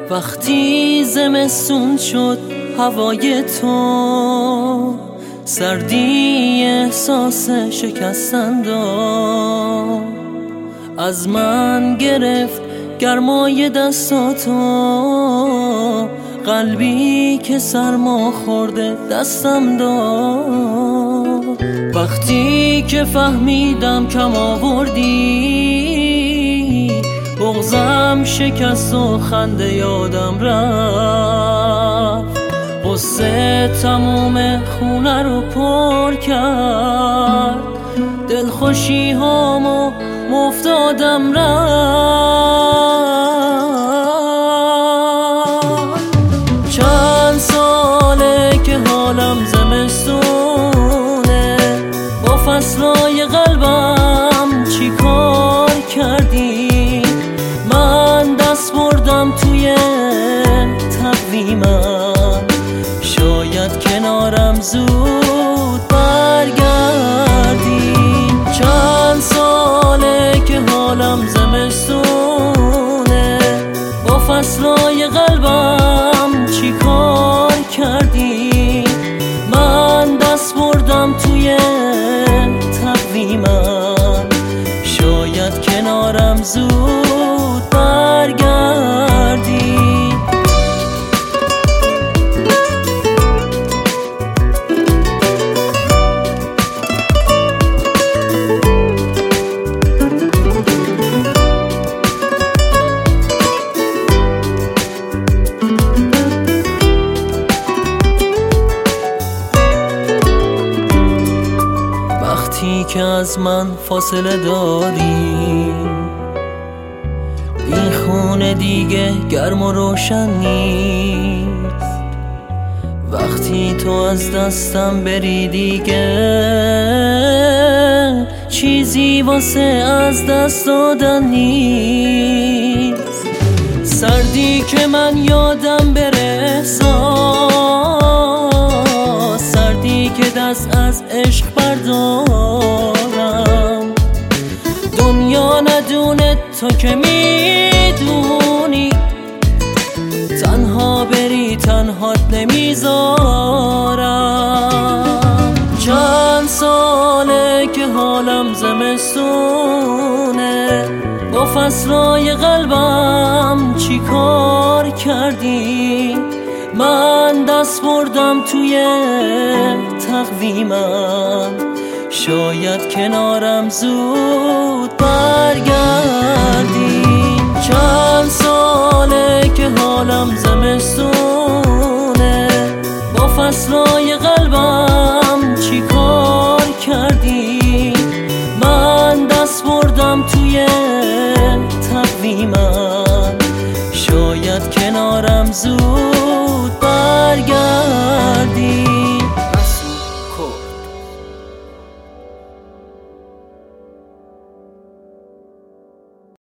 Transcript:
وقتی زمستون شد هوای تو، سردی احساس شکستن داد، از من گرفت گرمای دستاتو، قلبی که سرما خورده دستم داد. وقتی که فهمیدم کم آوردی، بغضم شکست و خنده یادم رفت، قصه تموم خونه رو پر کرد، دلخوشی هامو مفتادم رفت. چند ساله که حالم زمستونه، با فصلای قلبم چی کار کردی؟ من دست بردم توی تقویمم، شاید کنارم زود برگردی. چند ساله که حالم زمستونه، با فصلای قلبم چی کار کردی؟ من دست بردم توی تقویمم، شاید کنارم زود برگردی. وقتی که از من فاصله داری، این خونه دیگه گرم و روشن نیست. وقتی تو از دستم بری دیگه چیزی واسه از دست دادن نیست. سردی که من یادم بره احساس، سردی که دست از عشق بردارم، دنیا ندونه تو که میدونی، تنها بری تنهات نمیذارم. چند ساله که حالم زمستونه، با فصلای قلبم چی کار کردی؟ من دست بردم توی تقویمم، شاید کنارم زود برگردی. چند ساله که حالم زمستونه، با فصلای قلبم